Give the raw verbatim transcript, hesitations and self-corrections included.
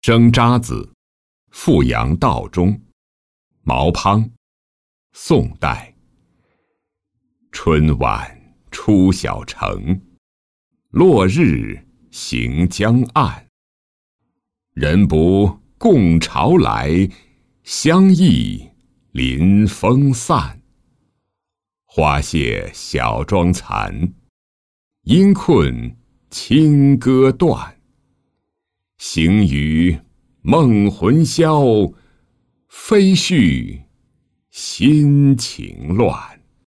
生渣子，富阳道中，毛滂，宋代。春晚出小城，落日行江岸。人不共潮来，相忆临风散。花谢小妆残，因困清歌断。行于梦魂销，飞絮心情乱。